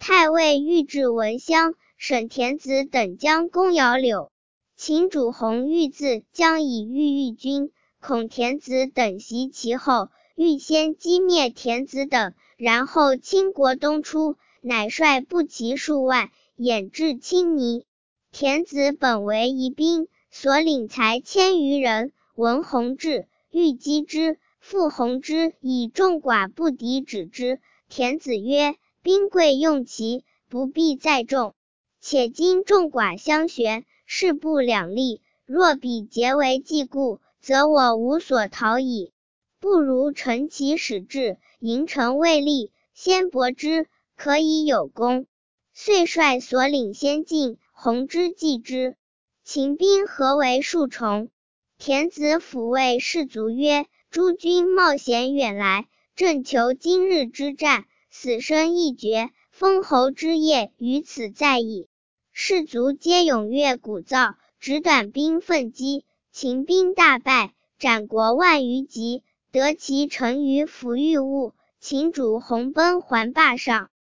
太尉御制文襄、沈田子等将攻姚柳。秦主弘欲自将以御军，恐田子等袭其后，欲先击灭田子等，然后倾国东出，乃率步骑数万，掩至青泥。田子本为疑兵，所领才1000余人，闻弘至，欲击之，复弘之以众寡不敌止之。田子曰：兵贵用其，不必载众，且今众寡相悬，势不两立，若彼结为计固，则我无所逃矣。不如乘其使至，营城未立，先搏之，可以有功。遂率所领先进，弘之继之。秦兵合围数重。田子抚慰士卒曰：诸军冒险远来，正求今日之战，死生一决，封侯之业于此在矣。士卒皆踊跃鼓噪，执短兵奋击，秦兵大败，斩国万余级，得其城于抚玉物。秦主弘奔还霸上。